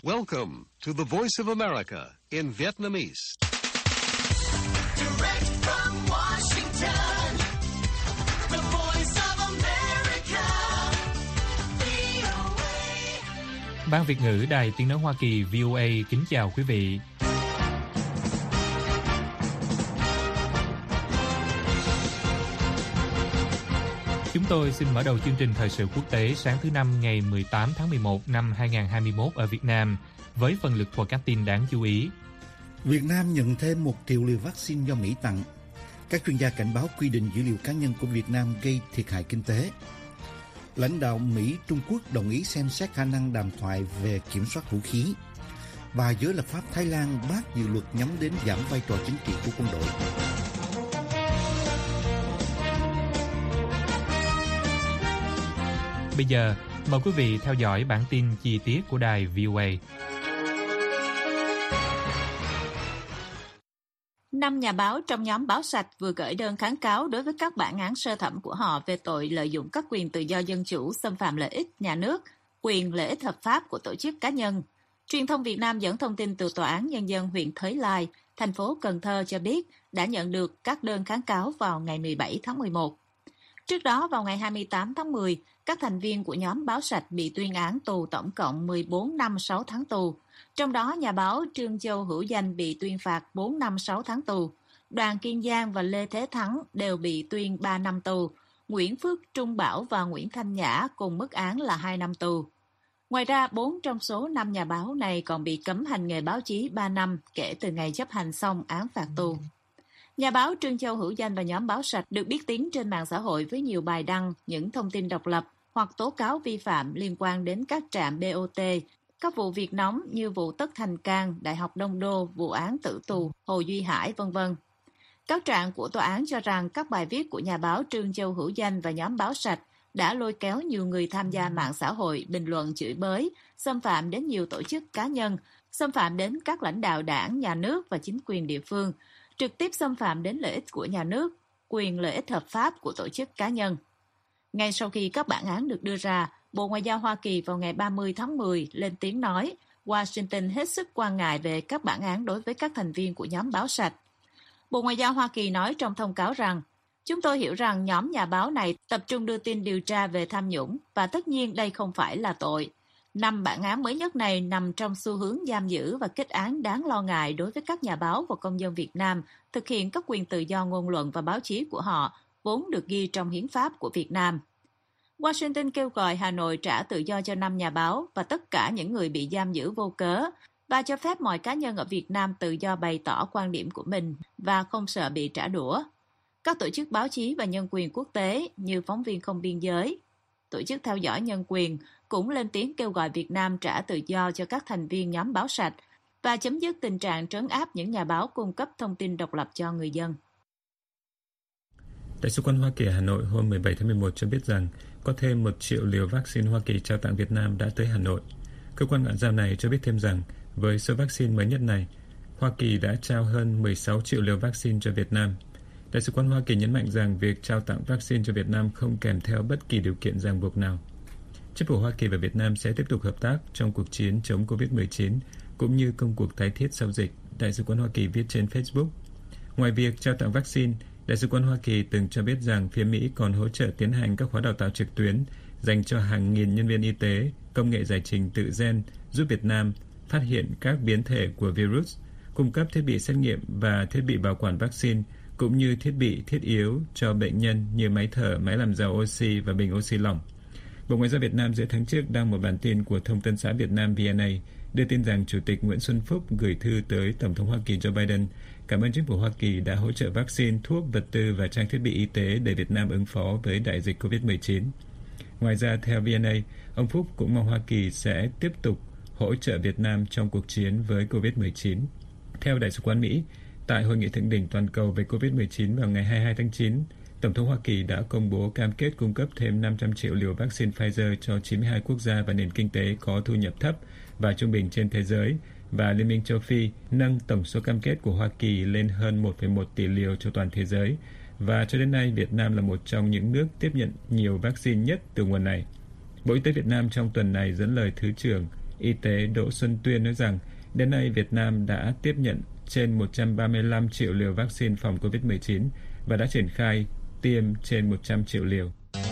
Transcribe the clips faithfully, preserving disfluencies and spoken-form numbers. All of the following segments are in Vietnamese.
Welcome to the Voice of America in Vietnamese. Direct from Washington, the Voice of America, vê o a. Ban Việt ngữ Đài Tiếng nói Hoa Kỳ vê o a kính chào quý vị. Chúng tôi xin mở đầu chương trình thời sự quốc tế sáng thứ Năm ngày mười tám tháng mười một năm hai nghìn không trăm hai mươi mốt ở Việt Nam với phần lượt của các tin đáng chú ý. Việt Nam nhận thêm một triệu liều vaccine do Mỹ tặng. Các chuyên gia cảnh báo quy định dữ liệu cá nhân của Việt Nam gây thiệt hại kinh tế. Lãnh đạo Mỹ, Trung Quốc đồng ý xem xét khả năng đàm thoại về kiểm soát vũ khí. Và giới lập pháp Thái Lan bác dự luật nhắm đến giảm vai trò chính trị của quân đội. Bây giờ, mời quý vị theo dõi bản tin chi tiết của đài vê o a. Năm nhà báo trong nhóm Báo Sạch vừa gửi đơn kháng cáo đối với các bản án sơ thẩm của họ về tội lợi dụng các quyền tự do dân chủ, xâm phạm lợi ích nhà nước, quyền lợi ích hợp pháp của tổ chức cá nhân. Truyền thông Việt Nam dẫn thông tin từ Tòa án Nhân dân huyện Thới Lai, thành phố Cần Thơ cho biết đã nhận được các đơn kháng cáo vào ngày mười bảy tháng mười một. Trước đó, vào ngày hai mươi tám tháng mười, các thành viên của nhóm Báo Sạch bị tuyên án tù tổng cộng mười bốn năm sáu tháng tù. Trong đó, nhà báo Trương Châu Hữu Danh bị tuyên phạt bốn năm sáu tháng tù. Đoàn Kiên Giang và Lê Thế Thắng đều bị tuyên ba năm tù. Nguyễn Phước Trung Bảo và Nguyễn Thanh Nhã cùng mức án là hai năm tù. Ngoài ra, bốn trong số năm nhà báo này còn bị cấm hành nghề báo chí ba năm kể từ ngày chấp hành xong án phạt tù. Nhà báo Trương Châu Hữu Danh và nhóm Báo Sạch được biết tiếng trên mạng xã hội với nhiều bài đăng, những thông tin độc lập hoặc tố cáo vi phạm liên quan đến các trạm bê o tê, các vụ việc nóng như vụ Tất Thành Cang, Đại học Đông Đô, vụ án tử tù Hồ Duy Hải, vân vân. Cáo trạng của tòa án cho rằng các bài viết của nhà báo Trương Châu Hữu Danh và nhóm Báo Sạch đã lôi kéo nhiều người tham gia mạng xã hội bình luận chửi bới, xâm phạm đến nhiều tổ chức cá nhân, xâm phạm đến các lãnh đạo đảng, nhà nước và chính quyền địa phương, trực tiếp xâm phạm đến lợi ích của nhà nước, quyền lợi ích hợp pháp của tổ chức cá nhân. Ngay sau khi các bản án được đưa ra, Bộ Ngoại giao Hoa Kỳ vào ngày ba mươi tháng mười lên tiếng nói Washington hết sức quan ngại về các bản án đối với các thành viên của nhóm Báo Sạch. Bộ Ngoại giao Hoa Kỳ nói trong thông cáo rằng, chúng tôi hiểu rằng nhóm nhà báo này tập trung đưa tin điều tra về tham nhũng và tất nhiên đây không phải là tội. Năm bản án mới nhất này nằm trong xu hướng giam giữ và kết án đáng lo ngại đối với các nhà báo và công dân Việt Nam thực hiện các quyền tự do ngôn luận và báo chí của họ, vốn được ghi trong hiến pháp của Việt Nam. Washington kêu gọi Hà Nội trả tự do cho năm nhà báo và tất cả những người bị giam giữ vô cớ và cho phép mọi cá nhân ở Việt Nam tự do bày tỏ quan điểm của mình và không sợ bị trả đũa. Các tổ chức báo chí và nhân quyền quốc tế như Phóng viên Không Biên Giới, Tổ chức Theo dõi Nhân quyền cũng lên tiếng kêu gọi Việt Nam trả tự do cho các thành viên nhóm Báo Sạch và chấm dứt tình trạng trấn áp những nhà báo cung cấp thông tin độc lập cho người dân. Đại sứ quán Hoa Kỳ ở Hà Nội hôm mười bảy tháng mười một cho biết rằng có thêm một triệu liều vaccine Hoa Kỳ trao tặng Việt Nam đã tới Hà Nội. Cơ quan ngoại giao này cho biết thêm rằng với số vaccine mới nhất này, Hoa Kỳ đã trao hơn mười sáu triệu liều vaccine cho Việt Nam. Đại sứ quán Hoa Kỳ nhấn mạnh rằng việc trao tặng vaccine cho Việt Nam không kèm theo bất kỳ điều kiện ràng buộc nào. Chính phủ Hoa Kỳ và Việt Nam sẽ tiếp tục hợp tác trong cuộc chiến chống covid mười chín cũng như công cuộc tái thiết sau dịch, Đại sứ quán Hoa Kỳ viết trên Facebook. Ngoài việc trao tặng vaccine, Đại sứ quán Hoa Kỳ từng cho biết rằng phía Mỹ còn hỗ trợ tiến hành các khóa đào tạo trực tuyến dành cho hàng nghìn nhân viên y tế, công nghệ giải trình tự gen giúp Việt Nam phát hiện các biến thể của virus, cung cấp thiết bị xét nghiệm và thiết bị bảo quản vaccine, cũng như thiết bị thiết yếu cho bệnh nhân như máy thở, máy làm giàu oxy và bình oxy lỏng. Bộ Ngoại giao Việt Nam giữa tháng trước đăng một bản tin của Thông tấn xã Việt Nam vê en a đưa tin rằng Chủ tịch Nguyễn Xuân Phúc gửi thư tới Tổng thống Hoa Kỳ Joe Biden cảm ơn chính phủ Hoa Kỳ đã hỗ trợ vaccine, thuốc, vật tư và trang thiết bị y tế để Việt Nam ứng phó với đại dịch covid mười chín. Ngoài ra, theo vê en a, ông Phúc cũng mong Hoa Kỳ sẽ tiếp tục hỗ trợ Việt Nam trong cuộc chiến với covid mười chín. Theo Đại sứ quán Mỹ, tại Hội nghị thượng đỉnh toàn cầu về covid mười chín vào ngày hai mươi hai tháng chín, Tổng thống Hoa Kỳ đã công bố cam kết cung cấp thêm năm trăm triệu liều vaccine Pfizer cho chín mươi hai quốc gia và nền kinh tế có thu nhập thấp và trung bình trên thế giới, và Liên minh châu Phi nâng tổng số cam kết của Hoa Kỳ lên hơn một phẩy một tỷ liều cho toàn thế giới. Và cho đến nay, Việt Nam là một trong những nước tiếp nhận nhiều vaccine nhất từ nguồn này. Bộ Y tế Việt Nam trong tuần này dẫn lời Thứ trưởng Y tế Đỗ Xuân Tuyên nói rằng đến nay Việt Nam đã tiếp nhận trên một trăm ba mươi lăm triệu liều vaccine phòng covid mười chín và đã triển khai tiêm trên một trăm triệu liều.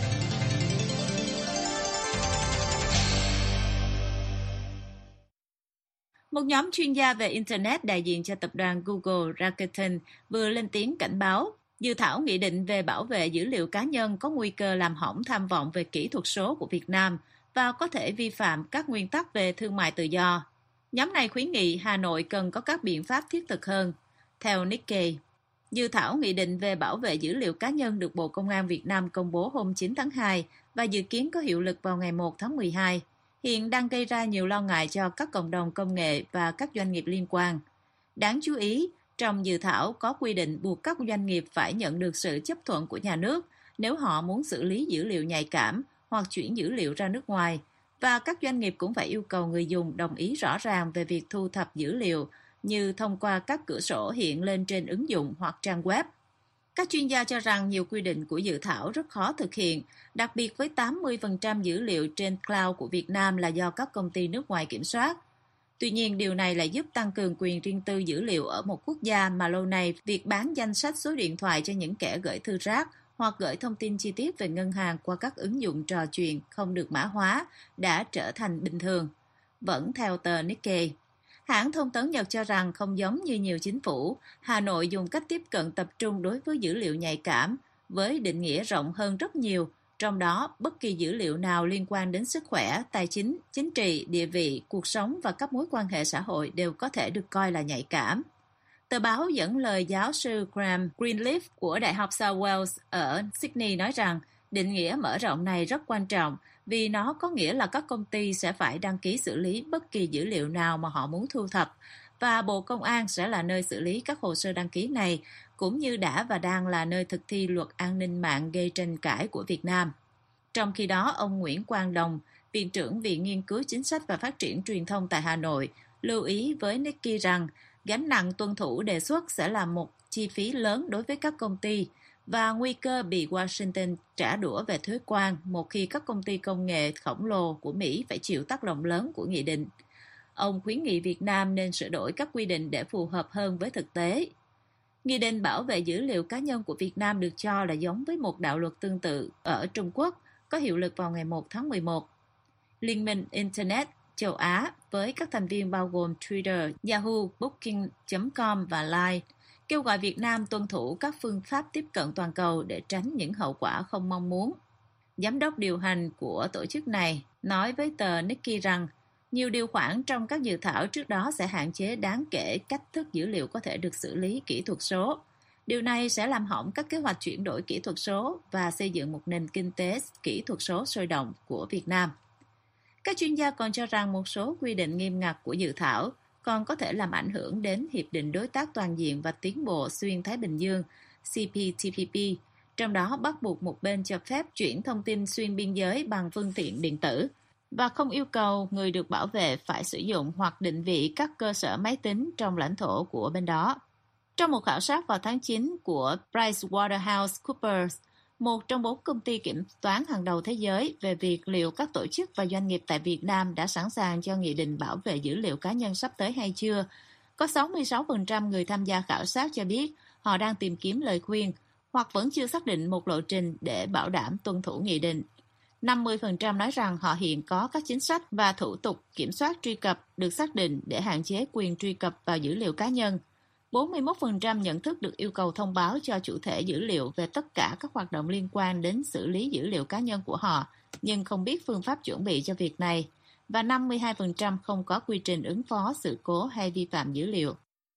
Một nhóm chuyên gia về Internet đại diện cho tập đoàn Google Rakuten vừa lên tiếng cảnh báo dự thảo nghị định về bảo vệ dữ liệu cá nhân có nguy cơ làm hỏng tham vọng về kỹ thuật số của Việt Nam và có thể vi phạm các nguyên tắc về thương mại tự do. Nhóm này khuyến nghị Hà Nội cần có các biện pháp thiết thực hơn. Theo Nikkei, dự thảo nghị định về bảo vệ dữ liệu cá nhân được Bộ Công an Việt Nam công bố hôm chín tháng hai và dự kiến có hiệu lực vào ngày một tháng mười hai. Hiện đang gây ra nhiều lo ngại cho các cộng đồng công nghệ và các doanh nghiệp liên quan. Đáng chú ý, trong dự thảo có quy định buộc các doanh nghiệp phải nhận được sự chấp thuận của nhà nước nếu họ muốn xử lý dữ liệu nhạy cảm hoặc chuyển dữ liệu ra nước ngoài, và các doanh nghiệp cũng phải yêu cầu người dùng đồng ý rõ ràng về việc thu thập dữ liệu như thông qua các cửa sổ hiện lên trên ứng dụng hoặc trang web. Các chuyên gia cho rằng nhiều quy định của dự thảo rất khó thực hiện, đặc biệt với tám mươi phần trăm dữ liệu trên cloud của Việt Nam là do các công ty nước ngoài kiểm soát. Tuy nhiên, điều này lại giúp tăng cường quyền riêng tư dữ liệu ở một quốc gia mà lâu nay việc bán danh sách số điện thoại cho những kẻ gửi thư rác hoặc gửi thông tin chi tiết về ngân hàng qua các ứng dụng trò chuyện không được mã hóa đã trở thành bình thường. Vẫn theo tờ Nikkei, hãng thông tấn Nhật cho rằng không giống như nhiều chính phủ, Hà Nội dùng cách tiếp cận tập trung đối với dữ liệu nhạy cảm với định nghĩa rộng hơn rất nhiều, trong đó bất kỳ dữ liệu nào liên quan đến sức khỏe, tài chính, chính trị, địa vị, cuộc sống và các mối quan hệ xã hội đều có thể được coi là nhạy cảm. Tờ báo dẫn lời giáo sư Graham Greenleaf của Đại học South Wales ở Sydney nói rằng định nghĩa mở rộng này rất quan trọng vì nó có nghĩa là các công ty sẽ phải đăng ký xử lý bất kỳ dữ liệu nào mà họ muốn thu thập, và Bộ Công an sẽ là nơi xử lý các hồ sơ đăng ký này, cũng như đã và đang là nơi thực thi luật an ninh mạng gây tranh cãi của Việt Nam. Trong khi đó, ông Nguyễn Quang Đồng, Viện trưởng Viện Nghiên cứu Chính sách và Phát triển Truyền thông tại Hà Nội, lưu ý với Nikkei rằng gánh nặng tuân thủ đề xuất sẽ là một chi phí lớn đối với các công ty và nguy cơ bị Washington trả đũa về thuế quan một khi các công ty công nghệ khổng lồ của Mỹ phải chịu tác động lớn của nghị định. Ông khuyến nghị Việt Nam nên sửa đổi các quy định để phù hợp hơn với thực tế. Nghị định bảo vệ dữ liệu cá nhân của Việt Nam được cho là giống với một đạo luật tương tự ở Trung Quốc, có hiệu lực vào ngày một tháng mười một. Liên minh Internet châu Á với các thành viên bao gồm Twitter, Yahoo, Booking chấm com và Line kêu gọi Việt Nam tuân thủ các phương pháp tiếp cận toàn cầu để tránh những hậu quả không mong muốn. Giám đốc điều hành của tổ chức này nói với tờ Nikkei rằng nhiều điều khoản trong các dự thảo trước đó sẽ hạn chế đáng kể cách thức dữ liệu có thể được xử lý kỹ thuật số. Điều này sẽ làm hỏng các kế hoạch chuyển đổi kỹ thuật số và xây dựng một nền kinh tế kỹ thuật số sôi động của Việt Nam. Các chuyên gia còn cho rằng một số quy định nghiêm ngặt của dự thảo còn có thể làm ảnh hưởng đến Hiệp định Đối tác Toàn diện và Tiến bộ Xuyên Thái Bình Dương C P T P P, trong đó bắt buộc một bên cho phép chuyển thông tin xuyên biên giới bằng phương tiện điện tử và không yêu cầu người được bảo vệ phải sử dụng hoặc định vị các cơ sở máy tính trong lãnh thổ của bên đó. Trong một khảo sát vào tháng chín của PricewaterhouseCoopers, một trong bốn công ty kiểm toán hàng đầu thế giới, về việc liệu các tổ chức và doanh nghiệp tại Việt Nam đã sẵn sàng cho nghị định bảo vệ dữ liệu cá nhân sắp tới hay chưa, có sáu mươi sáu phần trăm người tham gia khảo sát cho biết họ đang tìm kiếm lời khuyên hoặc vẫn chưa xác định một lộ trình để bảo đảm tuân thủ nghị định. năm mươi phần trăm nói rằng họ hiện có các chính sách và thủ tục kiểm soát truy cập được xác định để hạn chế quyền truy cập vào dữ liệu cá nhân. bốn mươi mốt phần trăm nhận thức được yêu cầu thông báo cho chủ thể dữ liệu về tất cả các hoạt động liên quan đến xử lý dữ liệu cá nhân của họ, nhưng không biết phương pháp chuẩn bị cho việc này, và năm mươi hai phần trăm không có quy trình ứng phó sự cố hay vi phạm dữ liệu.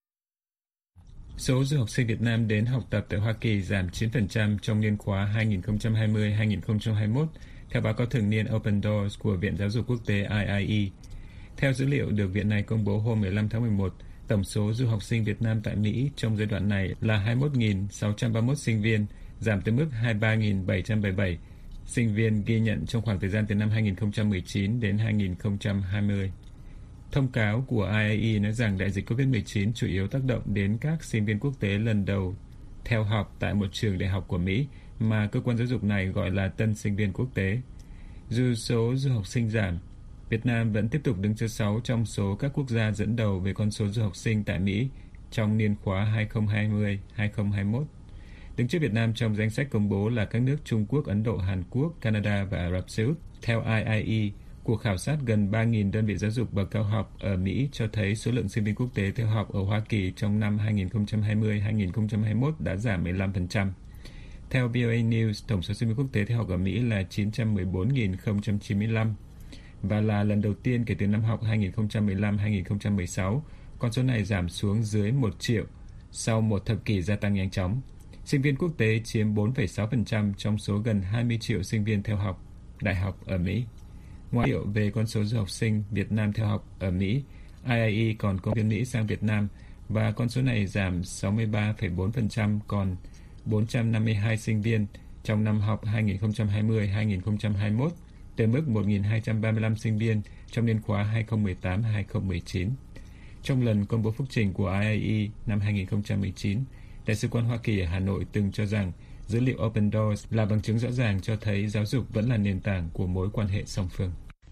Số du học sinh Việt Nam đến học tập tại Hoa Kỳ giảm chín phần trăm trong niên khóa hai nghìn không trăm hai mươi đến hai nghìn không trăm hai mươi mốt, theo báo cáo thường niên Open Doors của Viện Giáo dục Quốc tế I I E. Theo dữ liệu được viện này công bố hôm mười lăm tháng mười một, tổng số du học sinh Việt Nam tại Mỹ trong giai đoạn này là hai mươi mốt nghìn sáu trăm ba mươi mốt sinh viên, giảm từ mức hai mươi ba nghìn bảy trăm bảy mươi bảy sinh viên ghi nhận trong khoảng thời gian từ năm hai nghìn không trăm mười chín đến hai nghìn không trăm hai mươi. Thông cáo của I I E nói rằng đại dịch covid mười chín chủ yếu tác động đến các sinh viên quốc tế lần đầu theo học tại một trường đại học của Mỹ mà cơ quan giáo dục này gọi là tân sinh viên quốc tế. Dù số du học sinh giảm, Việt Nam vẫn tiếp tục đứng thứ sáu trong số các quốc gia dẫn đầu về con số du học sinh tại Mỹ trong niên khóa hai không hai không đến hai không hai mốt. Đứng trước Việt Nam trong danh sách công bố là các nước Trung Quốc, Ấn Độ, Hàn Quốc, Canada và Ả Rập Xê Út. Theo I I E, cuộc khảo sát gần ba nghìn đơn vị giáo dục bậc cao học ở Mỹ cho thấy số lượng sinh viên quốc tế theo học ở Hoa Kỳ trong năm hai không hai không đến hai không hai mốt đã giảm mười lăm phần trăm. Theo vê o a News, tổng số sinh viên quốc tế theo học ở Mỹ là chín trăm mười bốn nghìn không trăm chín mươi lăm và là lần đầu tiên kể từ năm học hai không một lăm hai không một sáu, con số này giảm xuống dưới một triệu sau một thập kỷ gia tăng nhanh chóng. Sinh viên quốc tế chiếm bốn phẩy sáu phần trăm trong số gần hai mươi triệu sinh viên theo học đại học ở Mỹ. Ngoài liệu về con số du học sinh Việt Nam theo học ở Mỹ, I I E còn công viên Mỹ sang Việt Nam và con số này giảm sáu mươi ba phẩy bốn phần trăm còn bốn trăm năm mươi hai sinh viên trong năm học hai không hai không đến hai không hai mốt, từ mức một nghìn hai trăm ba mươi lăm sinh viên trong niên khóa hai không một tám đến hai không một chín. Trong lần công bố phúc trình của I I E năm hai không một chín, Đại sứ quán Hoa Kỳ ở Hà Nội từng cho rằng dữ liệu Open Doors là bằng chứng rõ ràng cho thấy giáo dục vẫn là nền tảng của mối quan hệ song phương.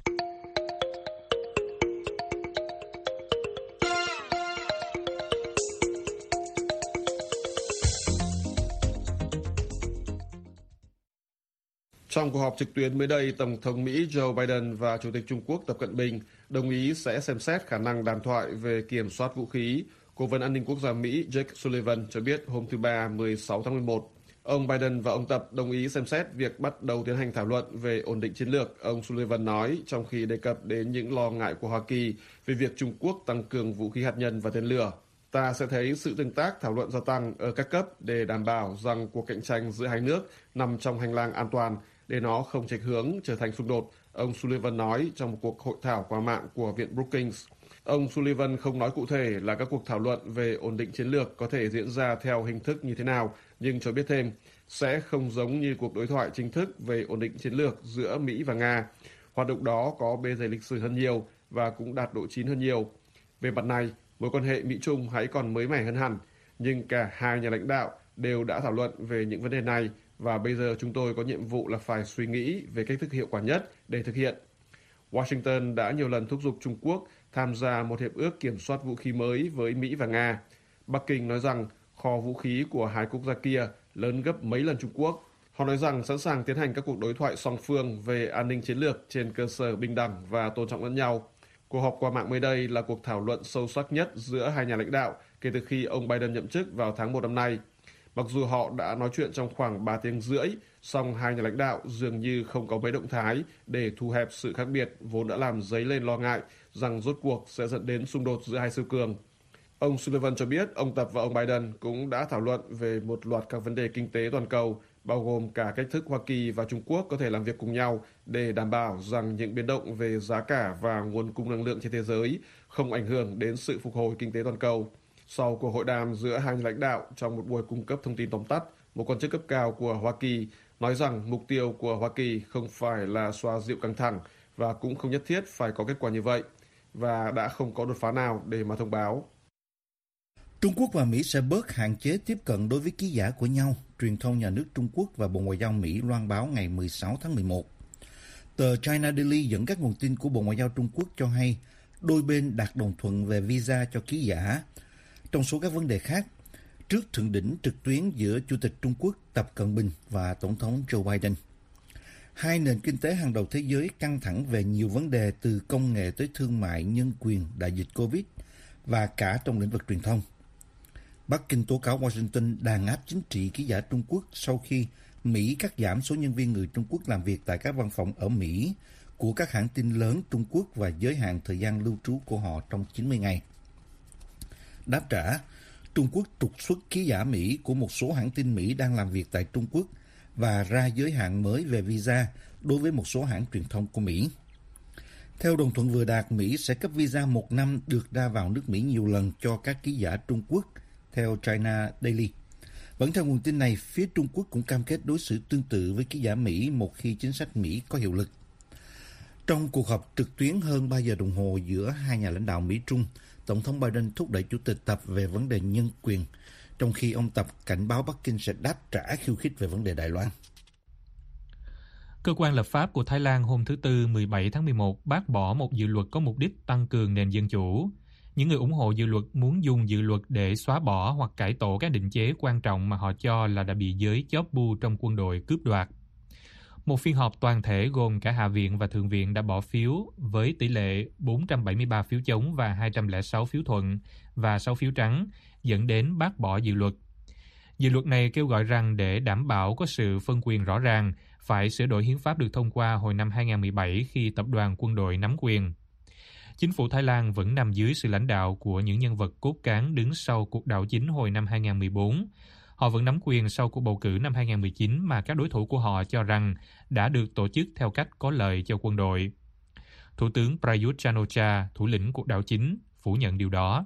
Trong cuộc họp trực tuyến mới đây, Tổng thống Mỹ Joe Biden và Chủ tịch Trung Quốc Tập Cận Bình đồng ý sẽ xem xét khả năng đàm thoại về kiểm soát vũ khí. Cố vấn an ninh quốc gia Mỹ Jake Sullivan cho biết hôm thứ Ba mười sáu tháng mười một, ông Biden và ông Tập đồng ý xem xét việc bắt đầu tiến hành thảo luận về ổn định chiến lược. Ông Sullivan nói trong khi đề cập đến những lo ngại của Hoa Kỳ về việc Trung Quốc tăng cường vũ khí hạt nhân và tên lửa. Ta sẽ thấy sự tương tác thảo luận gia tăng ở các cấp để đảm bảo rằng cuộc cạnh tranh giữa hai nước nằm trong hành lang an toàn để nó không chệch hướng trở thành xung đột, ông Sullivan nói trong một cuộc hội thảo qua mạng của Viện Brookings. Ông Sullivan không nói cụ thể là các cuộc thảo luận về ổn định chiến lược có thể diễn ra theo hình thức như thế nào, nhưng cho biết thêm sẽ không giống như cuộc đối thoại chính thức về ổn định chiến lược giữa Mỹ và Nga. Hoạt động đó có bề dày lịch sử hơn nhiều và cũng đạt độ chín hơn nhiều. Về mặt này, mối quan hệ Mỹ-Trung hãy còn mới mẻ hơn hẳn, nhưng cả hai nhà lãnh đạo đều đã thảo luận về những vấn đề này và bây giờ chúng tôi có nhiệm vụ là phải suy nghĩ về cách thức hiệu quả nhất để thực hiện. Washington đã nhiều lần thúc giục Trung Quốc tham gia một hiệp ước kiểm soát vũ khí mới với Mỹ và Nga. Bắc Kinh nói rằng kho vũ khí của hai quốc gia kia lớn gấp mấy lần Trung Quốc. Họ nói rằng sẵn sàng tiến hành các cuộc đối thoại song phương về an ninh chiến lược trên cơ sở bình đẳng và tôn trọng lẫn nhau. Cuộc họp qua mạng mới đây là cuộc thảo luận sâu sắc nhất giữa hai nhà lãnh đạo kể từ khi ông Biden nhậm chức vào tháng một năm nay. Mặc dù họ đã nói chuyện trong khoảng ba tiếng rưỡi, song hai nhà lãnh đạo dường như không có mấy động thái để thu hẹp sự khác biệt vốn đã làm dấy lên lo ngại rằng rốt cuộc sẽ dẫn đến xung đột giữa hai siêu cường. Ông Sullivan cho biết ông Tập và ông Biden cũng đã thảo luận về một loạt các vấn đề kinh tế toàn cầu, bao gồm cả cách thức Hoa Kỳ và Trung Quốc có thể làm việc cùng nhau để đảm bảo rằng những biến động về giá cả và nguồn cung năng lượng trên thế giới không ảnh hưởng đến sự phục hồi kinh tế toàn cầu. Sau cuộc hội đàm giữa hai nhà lãnh đạo trong một buổi cung cấp thông tin tóm tắt, một quan chức cấp cao của Hoa Kỳ nói rằng mục tiêu của Hoa Kỳ không phải là xoa dịu căng thẳng và cũng không nhất thiết phải có kết quả như vậy, và đã không có đột phá nào để mà thông báo. Trung Quốc và Mỹ sẽ bớt hạn chế tiếp cận đối với ký giả của nhau, truyền thông nhà nước Trung Quốc và Bộ Ngoại giao Mỹ loan báo ngày mười sáu tháng mười một. Tờ China Daily dẫn các nguồn tin của Bộ Ngoại giao Trung Quốc cho hay đôi bên đạt đồng thuận về visa cho ký giả. Trong số các vấn đề khác, trước thượng đỉnh trực tuyến giữa Chủ tịch Trung Quốc Tập Cận Bình và Tổng thống Joe Biden, hai nền kinh tế hàng đầu thế giới căng thẳng về nhiều vấn đề từ công nghệ tới thương mại, nhân quyền, đại dịch Covid và cả trong lĩnh vực truyền thông. Bắc Kinh tố cáo Washington đàn áp chính trị ký giả Trung Quốc sau khi Mỹ cắt giảm số nhân viên người Trung Quốc làm việc tại các văn phòng ở Mỹ của các hãng tin lớn Trung Quốc và giới hạn thời gian lưu trú của họ trong chín mươi ngày. Đáp trả, Trung Quốc trục xuất ký giả Mỹ của một số hãng tin Mỹ đang làm việc tại Trung Quốc và ra giới hạn mới về visa đối với một số hãng truyền thông của Mỹ. Theo đồng thuận vừa đạt, Mỹ sẽ cấp visa một năm được ra vào nước Mỹ nhiều lần cho các ký giả Trung Quốc, theo China Daily. Vẫn theo nguồn tin này, phía Trung Quốc cũng cam kết đối xử tương tự với ký giả Mỹ một khi chính sách Mỹ có hiệu lực. Trong cuộc họp trực tuyến hơn ba giờ đồng hồ giữa hai nhà lãnh đạo Mỹ-Trung, Tổng thống Biden thúc đẩy Chủ tịch Tập về vấn đề nhân quyền, trong khi ông Tập cảnh báo Bắc Kinh sẽ đáp trả khiêu khích về vấn đề Đài Loan. Cơ quan lập pháp của Thái Lan hôm thứ Tư mười bảy tháng mười một bác bỏ một dự luật có mục đích tăng cường nền dân chủ. Những người ủng hộ dự luật muốn dùng dự luật để xóa bỏ hoặc cải tổ các định chế quan trọng mà họ cho là đã bị giới chóp bu trong quân đội cướp đoạt. Một phiên họp toàn thể gồm cả Hạ viện và Thượng viện đã bỏ phiếu với tỷ lệ bốn trăm bảy mươi ba phiếu chống và hai trăm lẻ sáu phiếu thuận và sáu phiếu trắng, dẫn đến bác bỏ dự luật. Dự luật này kêu gọi rằng để đảm bảo có sự phân quyền rõ ràng, phải sửa đổi hiến pháp được thông qua hồi năm hai không một bảy khi tập đoàn quân đội nắm quyền. Chính phủ Thái Lan vẫn nằm dưới sự lãnh đạo của những nhân vật cốt cán đứng sau cuộc đảo chính hồi năm hai không một bốn. Họ vẫn nắm quyền sau cuộc bầu cử năm hai không một chín mà các đối thủ của họ cho rằng đã được tổ chức theo cách có lợi cho quân đội. Thủ tướng Prayut Chan-o-cha, thủ lĩnh cuộc đảo chính, phủ nhận điều đó.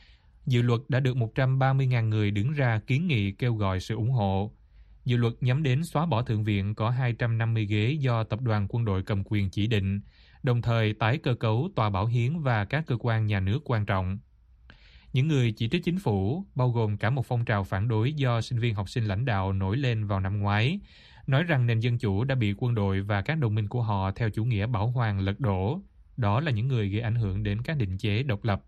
Dự luật đã được một trăm ba mươi nghìn người đứng ra kiến nghị kêu gọi sự ủng hộ. Dự luật nhắm đến xóa bỏ Thượng viện có hai trăm năm mươi ghế do tập đoàn quân đội cầm quyền chỉ định, đồng thời tái cơ cấu tòa bảo hiến và các cơ quan nhà nước quan trọng. Những người chỉ trích chính phủ, bao gồm cả một phong trào phản đối do sinh viên học sinh lãnh đạo nổi lên vào năm ngoái, nói rằng nền dân chủ đã bị quân đội và các đồng minh của họ theo chủ nghĩa bảo hoàng lật đổ. Đó là những người gây ảnh hưởng đến các định chế độc lập.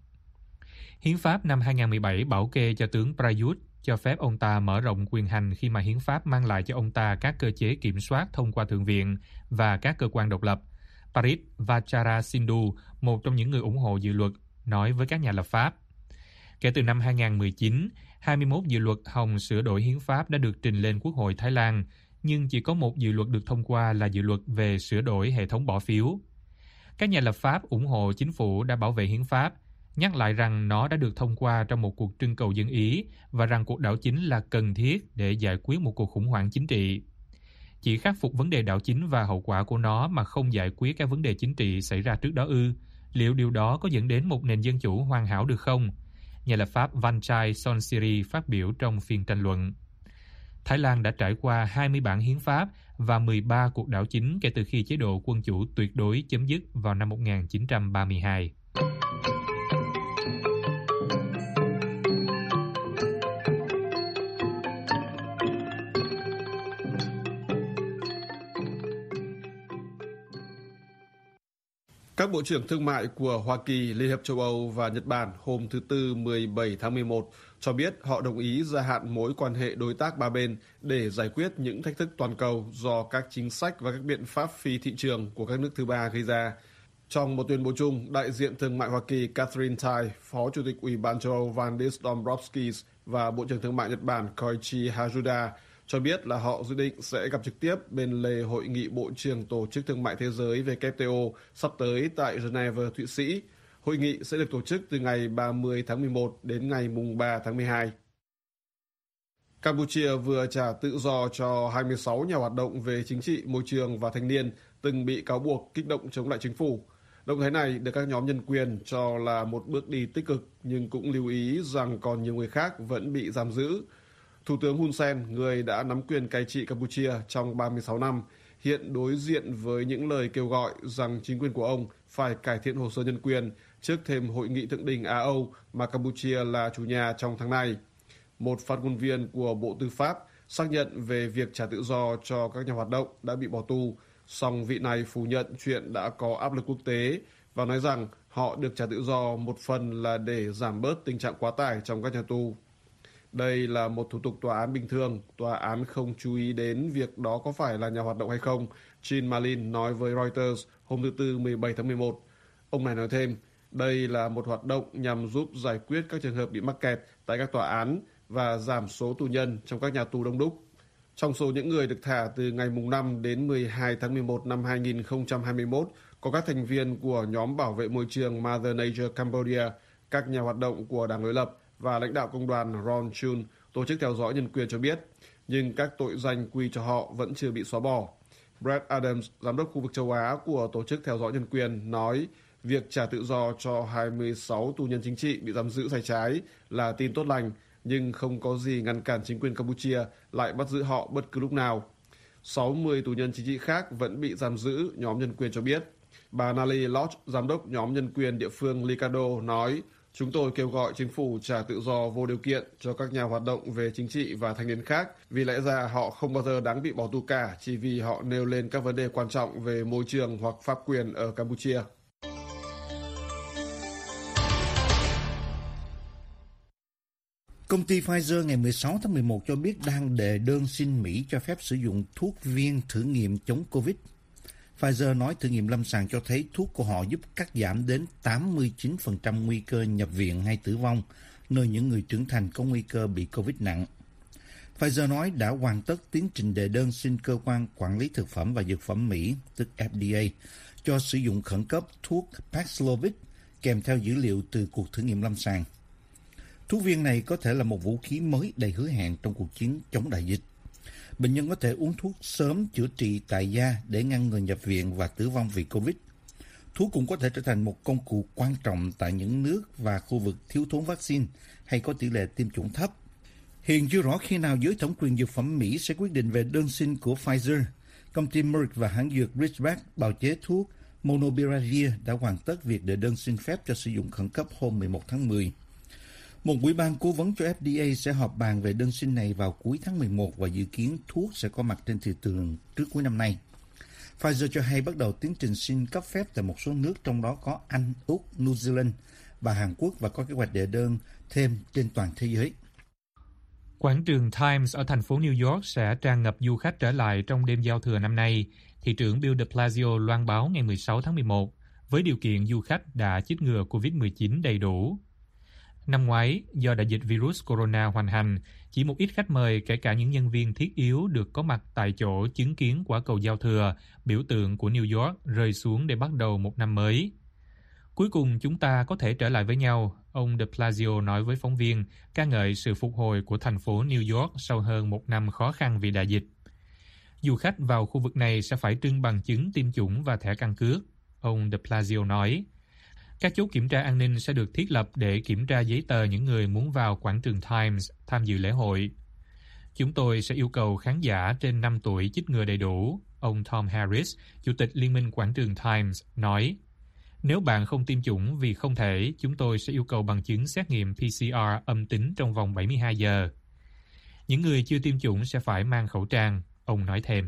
Hiến pháp năm hai không một bảy bảo kê cho tướng Prayut, cho phép ông ta mở rộng quyền hành khi mà hiến pháp mang lại cho ông ta các cơ chế kiểm soát thông qua Thượng viện và các cơ quan độc lập. Parit Vacharasinghe, một trong những người ủng hộ dự luật, nói với các nhà lập pháp. Kể từ năm hai không một chín, hai mươi mốt dự luật hòng sửa đổi hiến pháp đã được trình lên Quốc hội Thái Lan, nhưng chỉ có một dự luật được thông qua là dự luật về sửa đổi hệ thống bỏ phiếu. Các nhà lập pháp ủng hộ chính phủ đã bảo vệ hiến pháp, nhắc lại rằng nó đã được thông qua trong một cuộc trưng cầu dân Ý và rằng cuộc đảo chính là cần thiết để giải quyết một cuộc khủng hoảng chính trị. Chỉ khắc phục vấn đề đảo chính và hậu quả của nó mà không giải quyết các vấn đề chính trị xảy ra trước đó ư? Liệu điều đó có dẫn đến một nền dân chủ hoàn hảo được không? Nhà lập pháp Vanchai Sonsiri phát biểu trong phiên tranh luận. Thái Lan đã trải qua hai mươi bản hiến pháp và mười ba cuộc đảo chính kể từ khi chế độ quân chủ tuyệt đối chấm dứt vào năm một nghìn chín trăm ba mươi hai. Các bộ trưởng thương mại của Hoa Kỳ, Liên hiệp châu Âu và Nhật Bản hôm thứ Tư mười bảy tháng mười một cho biết họ đồng ý gia hạn mối quan hệ đối tác ba bên để giải quyết những thách thức toàn cầu do các chính sách và các biện pháp phi thị trường của các nước thứ ba gây ra. Trong một tuyên bố chung, đại diện thương mại Hoa Kỳ Catherine Tai, Phó Chủ tịch Ủy ban châu Âu Valdis Dombrovskis và Bộ trưởng Thương mại Nhật Bản Koichi Haruda cho biết là họ dự định sẽ gặp trực tiếp bên lề hội nghị Bộ trưởng Tổ chức Thương mại Thế giới W T O sắp tới tại Geneva, Thụy Sĩ. Hội nghị sẽ được tổ chức từ ngày ba mươi tháng mười một đến ngày mùng ba tháng mười hai. Campuchia vừa trả tự do cho hai mươi sáu nhà hoạt động về chính trị, môi trường và thanh niên từng bị cáo buộc kích động chống lại chính phủ. Động thái này được các nhóm nhân quyền cho là một bước đi tích cực, nhưng cũng lưu ý rằng còn nhiều người khác vẫn bị giam giữ. Thủ tướng Hun Sen, người đã nắm quyền cai trị Campuchia trong ba mươi sáu năm, hiện đối diện với những lời kêu gọi rằng chính quyền của ông phải cải thiện hồ sơ nhân quyền trước thêm hội nghị thượng đỉnh Á Âu mà Campuchia là chủ nhà trong tháng này. Một phát ngôn viên của Bộ Tư pháp xác nhận về việc trả tự do cho các nhà hoạt động đã bị bỏ tù, song vị này phủ nhận chuyện đã có áp lực quốc tế và nói rằng họ được trả tự do một phần là để giảm bớt tình trạng quá tải trong các nhà tù. Đây là một thủ tục tòa án bình thường, tòa án không chú ý đến việc đó có phải là nhà hoạt động hay không, Jean Malin nói với Reuters hôm thứ Tư mười bảy tháng mười một. Ông này nói thêm, đây là một hoạt động nhằm giúp giải quyết các trường hợp bị mắc kẹt tại các tòa án và giảm số tù nhân trong các nhà tù đông đúc. Trong số những người được thả từ ngày năm đến mười hai tháng mười một năm hai nghìn không trăm hai mươi mốt, có các thành viên của nhóm bảo vệ môi trường Mother Nature Cambodia, các nhà hoạt động của Đảng đối lập và lãnh đạo công đoàn Ron Chun, tổ chức theo dõi nhân quyền cho biết, nhưng các tội danh quy cho họ vẫn chưa bị xóa bỏ. Brad Adams, giám đốc khu vực châu Á của tổ chức theo dõi nhân quyền, nói việc trả tự do cho hai mươi sáu tù nhân chính trị bị giam giữ sai trái là tin tốt lành, nhưng không có gì ngăn cản chính quyền Campuchia lại bắt giữ họ bất cứ lúc nào. sáu mươi tù nhân chính trị khác vẫn bị giam giữ, nhóm nhân quyền cho biết. Bà Nali Lodge, giám đốc nhóm nhân quyền địa phương Likado, nói Chúng tôi kêu gọi chính phủ trả tự do vô điều kiện cho các nhà hoạt động về chính trị và thanh niên khác, vì lẽ ra họ không bao giờ đáng bị bỏ tù cả chỉ vì họ nêu lên các vấn đề quan trọng về môi trường hoặc pháp quyền ở Campuchia. Công ty Pfizer ngày mười sáu tháng mười một cho biết đang đệ đơn xin Mỹ cho phép sử dụng thuốc viên thử nghiệm chống Covid. Pfizer nói thử nghiệm lâm sàng cho thấy thuốc của họ giúp cắt giảm đến tám mươi chín phần trăm nguy cơ nhập viện hay tử vong, nơi những người trưởng thành có nguy cơ bị Covid nặng. Pfizer nói đã hoàn tất tiến trình đệ đơn xin cơ quan quản lý thực phẩm và dược phẩm Mỹ, tức F D A, cho sử dụng khẩn cấp thuốc Paxlovid kèm theo dữ liệu từ cuộc thử nghiệm lâm sàng. Thuốc viên này có thể là một vũ khí mới đầy hứa hẹn trong cuộc chiến chống đại dịch. Bệnh nhân có thể uống thuốc sớm chữa trị tại gia để ngăn ngừa nhập viện và tử vong vì Covid. Thuốc cũng có thể trở thành một công cụ quan trọng tại những nước và khu vực thiếu thốn vaccine hay có tỷ lệ tiêm chủng thấp. Hiện chưa rõ khi nào giới thẩm quyền dược phẩm Mỹ sẽ quyết định về đơn xin của Pfizer. Công ty Merck và hãng dược Ridgeback bào chế thuốc Monopiravir đã hoàn tất việc đệ đơn xin phép cho sử dụng khẩn cấp hôm mười một tháng mười. Một ủy ban cố vấn cho F D A sẽ họp bàn về đơn xin này vào cuối tháng mười một và dự kiến thuốc sẽ có mặt trên thị trường trước cuối năm nay. Pfizer cho hay bắt đầu tiến trình xin cấp phép tại một số nước, trong đó có Anh, Úc, New Zealand và Hàn Quốc, và có kế hoạch đệ đơn thêm trên toàn thế giới. Quảng trường Times ở thành phố New York sẽ tràn ngập du khách trở lại trong đêm giao thừa năm nay, thị trưởng Bill de Blasio loan báo ngày mười sáu tháng mười một, với điều kiện du khách đã chích ngừa covid mười chín đầy đủ. Năm ngoái, do đại dịch virus corona hoành hành, chỉ một ít khách mời, kể cả những nhân viên thiết yếu, được có mặt tại chỗ chứng kiến quả cầu giao thừa, biểu tượng của New York, rơi xuống để bắt đầu một năm mới. Cuối cùng chúng ta có thể trở lại với nhau, ông de Blasio nói với phóng viên, ca ngợi sự phục hồi của thành phố New York sau hơn một năm khó khăn vì đại dịch. Du khách vào khu vực này sẽ phải trưng bằng chứng tiêm chủng và thẻ căn cước, ông de Blasio nói. Các chốt kiểm tra an ninh sẽ được thiết lập để kiểm tra giấy tờ những người muốn vào quảng trường Times tham dự lễ hội. Chúng tôi sẽ yêu cầu khán giả trên năm tuổi chích ngừa đầy đủ, ông Tom Harris, chủ tịch Liên minh Quảng trường Times, nói. Nếu bạn không tiêm chủng vì không thể, chúng tôi sẽ yêu cầu bằng chứng xét nghiệm P C R âm tính trong vòng bảy mươi hai giờ. Những người chưa tiêm chủng sẽ phải mang khẩu trang, ông nói thêm.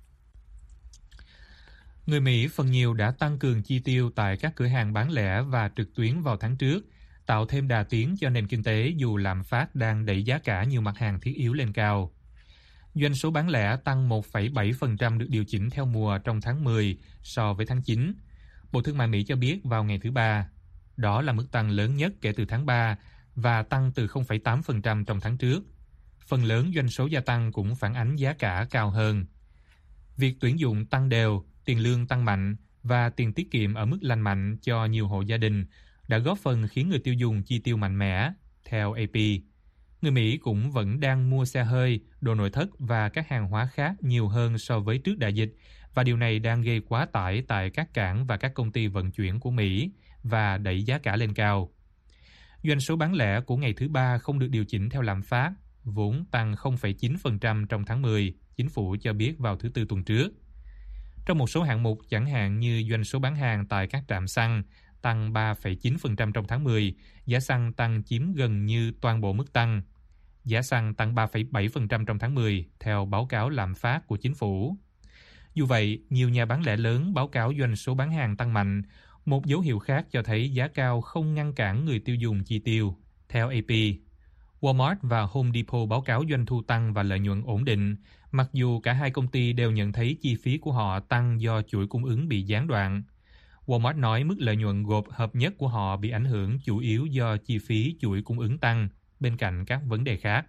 Người Mỹ phần nhiều đã tăng cường chi tiêu tại các cửa hàng bán lẻ và trực tuyến vào tháng trước, tạo thêm đà tiến cho nền kinh tế dù lạm phát đang đẩy giá cả nhiều mặt hàng thiết yếu lên cao. Doanh số bán lẻ tăng một phẩy bảy phần trăm được điều chỉnh theo mùa trong tháng mười so với tháng chín. Bộ Thương mại Mỹ cho biết vào ngày thứ Ba. Đó là mức tăng lớn nhất kể từ tháng ba và tăng từ không phẩy tám phần trăm trong tháng trước. Phần lớn doanh số gia tăng cũng phản ánh giá cả cao hơn. Việc tuyển dụng tăng đều, tiền lương tăng mạnh và tiền tiết kiệm ở mức lành mạnh cho nhiều hộ gia đình đã góp phần khiến người tiêu dùng chi tiêu mạnh mẽ, theo A P. Người Mỹ cũng vẫn đang mua xe hơi, đồ nội thất và các hàng hóa khác nhiều hơn so với trước đại dịch, và điều này đang gây quá tải tại các cảng và các công ty vận chuyển của Mỹ và đẩy giá cả lên cao. Doanh số bán lẻ của ngày thứ Ba không được điều chỉnh theo lạm phát, vốn tăng không phẩy chín phần trăm trong tháng mười, chính phủ cho biết vào thứ Tư tuần trước. Trong một số hạng mục chẳng hạn như doanh số bán hàng tại các trạm xăng tăng ba phẩy chín phần trăm trong tháng mười, giá xăng tăng chiếm gần như toàn bộ mức tăng. Giá xăng tăng ba phẩy bảy phần trăm trong tháng mười, theo báo cáo lạm phát của chính phủ. Dù vậy, nhiều nhà bán lẻ lớn báo cáo doanh số bán hàng tăng mạnh, một dấu hiệu khác cho thấy giá cao không ngăn cản người tiêu dùng chi tiêu, theo A P. Walmart và Home Depot báo cáo doanh thu tăng và lợi nhuận ổn định, mặc dù cả hai công ty đều nhận thấy chi phí của họ tăng do chuỗi cung ứng bị gián đoạn. Walmart nói mức lợi nhuận gộp hợp nhất của họ bị ảnh hưởng chủ yếu do chi phí chuỗi cung ứng tăng, bên cạnh các vấn đề khác.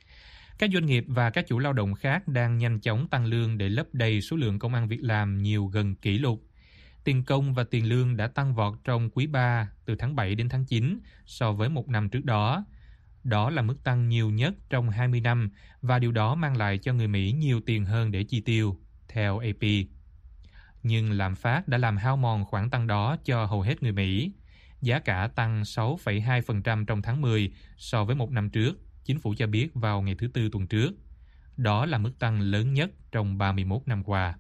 Các doanh nghiệp và các chủ lao động khác đang nhanh chóng tăng lương để lấp đầy số lượng công ăn việc làm nhiều gần kỷ lục. Tiền công và tiền lương đã tăng vọt trong quý ba từ tháng bảy đến tháng chín so với một năm trước đó. Đó là mức tăng nhiều nhất trong hai mươi năm và điều đó mang lại cho người Mỹ nhiều tiền hơn để chi tiêu, theo A P. Nhưng lạm phát đã làm hao mòn khoản tăng đó cho hầu hết người Mỹ. Giá cả tăng sáu phẩy hai phần trăm trong tháng mười so với một năm trước, chính phủ cho biết vào ngày thứ Tư tuần trước. Đó là mức tăng lớn nhất trong ba mươi mốt năm qua.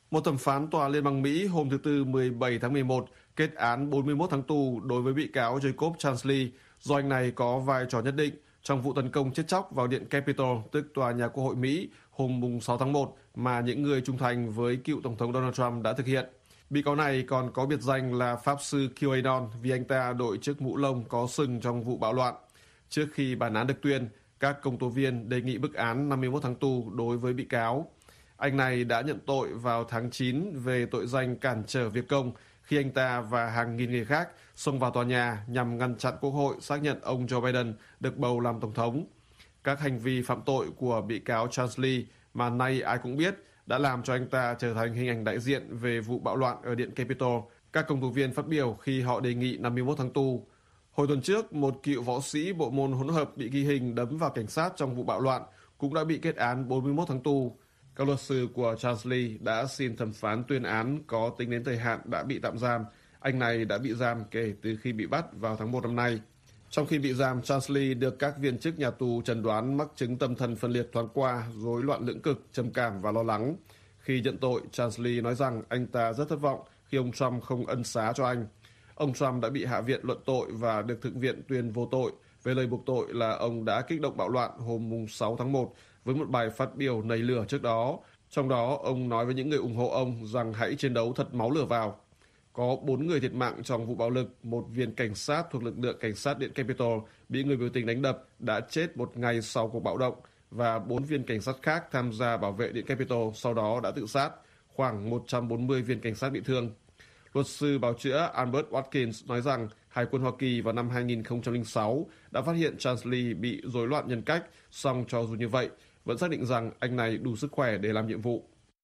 Một thẩm phán tòa Liên bang Mỹ hôm thứ Tư mười bảy tháng mười một kết án bốn mươi mốt tháng tù đối với bị cáo Jacob Chansley do anh này có vai trò nhất định trong vụ tấn công chết chóc vào điện Capitol, tức tòa nhà Quốc hội Mỹ, hôm sáu tháng một mà những người trung thành với cựu Tổng thống Donald Trump đã thực hiện. Bị cáo này còn có biệt danh là Pháp sư QAnon vì anh ta đội chiếc mũ lông có sừng trong vụ bạo loạn. Trước khi bản án được tuyên, các công tố viên đề nghị bức án năm mươi mốt tháng tù đối với bị cáo. Anh này đã nhận tội vào tháng chín về tội danh cản trở việc công khi anh ta và hàng nghìn người khác xông vào tòa nhà nhằm ngăn chặn Quốc hội xác nhận ông Joe Biden được bầu làm Tổng thống. Các hành vi phạm tội của bị cáo Chansley mà nay ai cũng biết đã làm cho anh ta trở thành hình ảnh đại diện về vụ bạo loạn ở điện Capitol. Các công tố viên phát biểu khi họ đề nghị năm mươi mốt tháng tù. Hồi tuần trước, một cựu võ sĩ bộ môn hỗn hợp bị ghi hình đấm vào cảnh sát trong vụ bạo loạn cũng đã bị kết án bốn mươi mốt tháng tù. Các luật sư của Chansley đã xin thẩm phán tuyên án có tính đến thời hạn đã bị tạm giam. Anh này đã bị giam kể từ khi bị bắt vào tháng một năm nay. Trong khi bị giam, Chansley được các viên chức nhà tù chẩn đoán mắc chứng tâm thần phân liệt thoáng qua, rối loạn lưỡng cực, trầm cảm và lo lắng. Khi nhận tội, Chansley nói rằng anh ta rất thất vọng khi ông Trump không ân xá cho anh. Ông Trump đã bị Hạ viện luận tội và được Thượng viện tuyên vô tội với lời buộc tội là ông đã kích động bạo loạn hôm sáu tháng một với một bài phát biểu nảy lửa trước đó. Trong đó, ông nói với những người ủng hộ ông rằng hãy chiến đấu thật máu lửa vào. Có bốn người thiệt mạng trong vụ bạo lực, một viên cảnh sát thuộc lực lượng cảnh sát điện Capitol bị người biểu tình đánh đập đã chết một ngày sau cuộc bạo động và bốn viên cảnh sát khác tham gia bảo vệ điện Capitol sau đó đã tự sát, khoảng một trăm bốn mươi viên cảnh sát bị thương. Luật sư bào chữa Albert Watkins nói rằng Hải quân Hoa Kỳ vào năm hai nghìn không trăm lẻ sáu đã phát hiện Chansley bị rối loạn nhân cách, song cho dù như vậy, vẫn xác định rằng anh này đủ sức khỏe để làm nhiệm vụ.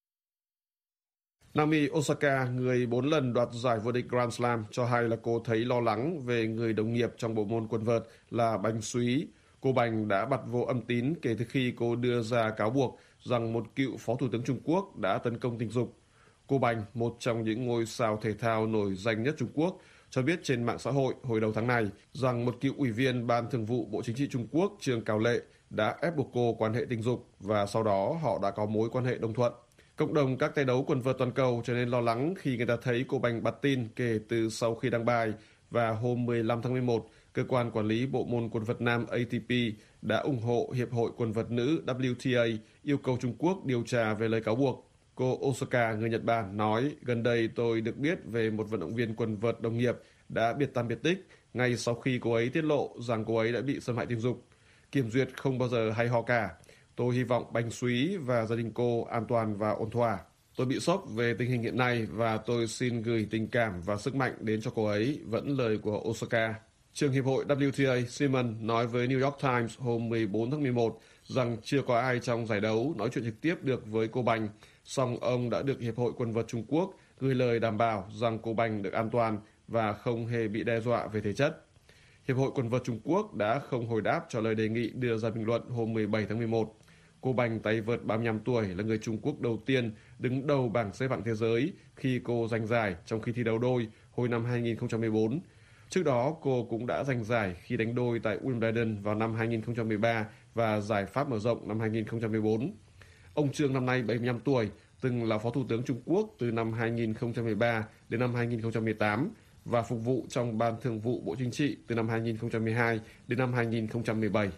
Naomi Osaka, người bốn lần đoạt giải vô địch Grand Slam, cho hay là cô thấy lo lắng về người đồng nghiệp trong bộ môn quần vợt là Bành Súy. Cô Bành đã bặt vô âm tín kể từ khi cô đưa ra cáo buộc rằng một cựu phó thủ tướng Trung Quốc đã tấn công tình dục. Cô Bành, một trong những ngôi sao thể thao nổi danh nhất Trung Quốc, cho biết trên mạng xã hội hồi đầu tháng này rằng một cựu ủy viên Ban Thường vụ Bộ Chính trị Trung Quốc Trương Cao Lệ đã ép buộc cô quan hệ tình dục và sau đó họ đã có mối quan hệ đồng thuận. Cộng đồng các tay đấu quần vợt toàn cầu trở nên lo lắng khi người ta thấy cô Bành bặt tin kể từ sau khi đăng bài, và hôm mười lăm tháng mười một, cơ quan quản lý bộ môn quần vợt nam A T P đã ủng hộ Hiệp hội quần vợt nữ W T A yêu cầu Trung Quốc điều tra về lời cáo buộc. Cô Osaka, người Nhật Bản, nói, gần đây tôi được biết về một vận động viên quần vợt đồng nghiệp đã biệt tăm biệt tích ngay sau khi cô ấy tiết lộ rằng cô ấy đã bị xâm hại tình dục. Kiểm duyệt không bao giờ hay ho cả. Tôi hy vọng Bành Súy và gia đình cô an toàn và ổn thỏa. Tôi bị sốc về tình hình hiện nay và tôi xin gửi tình cảm và sức mạnh đến cho cô ấy, vẫn lời của Osaka. Trưởng Hiệp hội W T A Simon nói với New York Times hôm mười bốn tháng mười một rằng chưa có ai trong giải đấu nói chuyện trực tiếp được với cô Bành, song ông đã được Hiệp hội quần vợt Trung Quốc gửi lời đảm bảo rằng cô Bành được an toàn và không hề bị đe dọa về thể chất. Hiệp hội quần vợt Trung Quốc đã không hồi đáp cho lời đề nghị đưa ra bình luận hôm mười bảy tháng mười một. Cô Bành, tay vợt ba mươi lăm tuổi, là người Trung Quốc đầu tiên đứng đầu bảng xếp hạng thế giới khi cô giành giải trong khi thi đấu đôi hồi năm hai nghìn không trăm mười bốn. Trước đó, cô cũng đã giành giải khi đánh đôi tại Wimbledon vào năm hai nghìn không trăm mười ba và giải Pháp mở rộng năm hai nghìn không trăm mười bốn. Ông Trương năm nay bảy mươi lăm tuổi, từng là Phó Thủ tướng Trung Quốc từ năm hai nghìn không trăm mười ba đến năm hai nghìn không trăm mười tám và phục vụ trong Ban Thường vụ Bộ Chính trị từ năm hai nghìn không trăm mười hai đến năm hai nghìn không trăm mười bảy.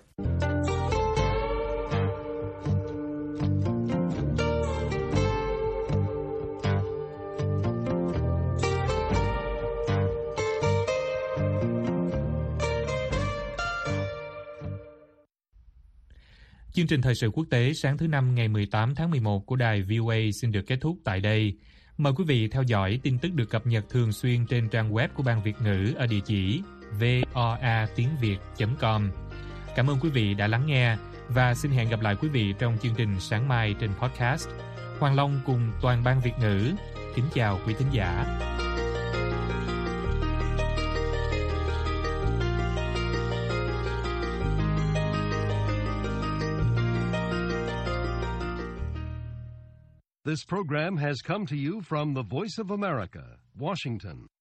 Chương trình thời sự quốc tế sáng thứ Năm ngày mười tám tháng mười một của đài V O A xin được kết thúc tại đây. Mời quý vị theo dõi tin tức được cập nhật thường xuyên trên trang web của Ban Việt ngữ ở địa chỉ voa tiếng việt chấm com. Cảm ơn quý vị đã lắng nghe và xin hẹn gặp lại quý vị trong chương trình sáng mai trên podcast. Hoàng Long cùng toàn Ban Việt ngữ kính chào quý thính giả. This program has come to you from the Voice of America, Washington.